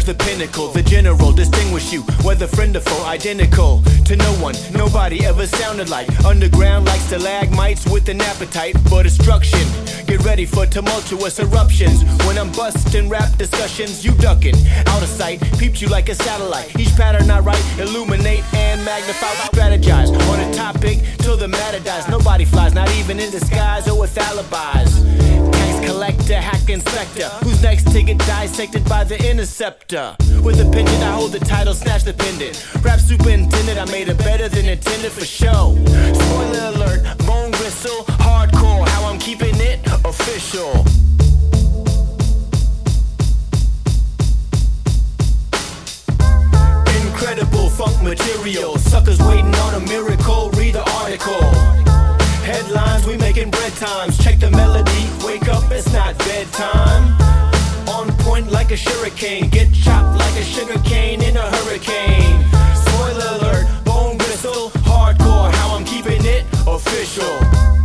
the pinnacle, the general, distinguish you, whether friend or foe, identical to no one, nobody ever sounded like. Underground like stalagmites with an appetite for destruction. Get ready for tumultuous eruptions. When I'm busting rap discussions, you ducking out of sight, peeped you like a satellite. Each pattern I write, illuminate and magnify, strategize on a topic till the matter dies. Nobody flies, not even in disguise or with alibis. Tax collector, hack inspector, who's next to get dissected by the interceptor? With a pendant, I hold the title, snatch the pendant. Rap superintendent, I made it better than intended for show. Spoiler alert, bone gristle, hardcore, how I'm keeping it official. Incredible funk material, suckers waiting on a miracle, read the article. Headlines, we making bread times, check the melody, wake up, it's not bedtime. On point like a shuriken, get chopped like a sugar cane in a hurricane. Spoiler alert, bone gristle, hardcore, how I'm keeping it official.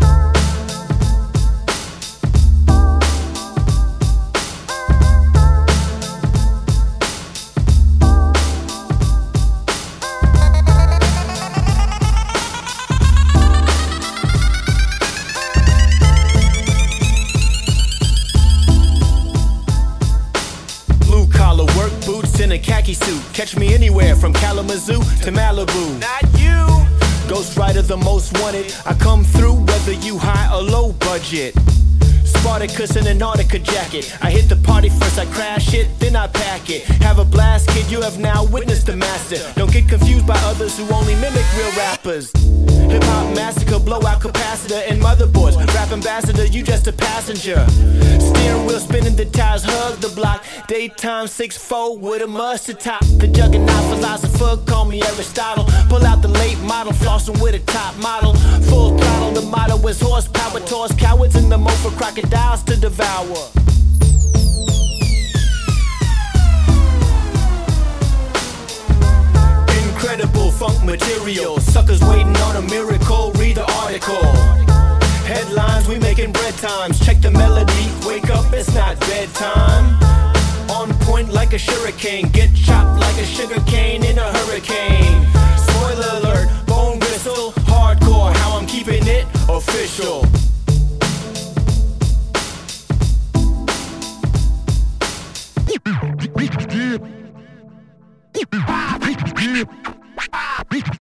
Work boots in a khaki suit. Catch me anywhere from Kalamazoo to Malibu. Not you. Ghost Rider, the most wanted. I come through whether you high or low budget. Spartacus in an Antarctica jacket. I hit the party first, I crash it, then I pack it. Have a blast, kid, you have now witnessed the master. Don't get confused by others who only mimic real rappers. Hip-hop massacre, blowout capacitor and motherboards. Rap ambassador, you just a passenger. Steering wheel spinning, the tires hug the block. Daytime 6'4" with a mustard top. The juggernaut philosopher, call me Aristotle. Pull out the late model, flossing with a top model. Full throttle, the motto is horsepower. Toss cowards in the moat for crocodiles to devour. Incredible funk material, suckers waiting on a miracle, read the article. Headlines, we making bread times, check the melody, wake up, it's not bedtime. On point like a shuriken, get chopped like a sugar cane in a hurricane.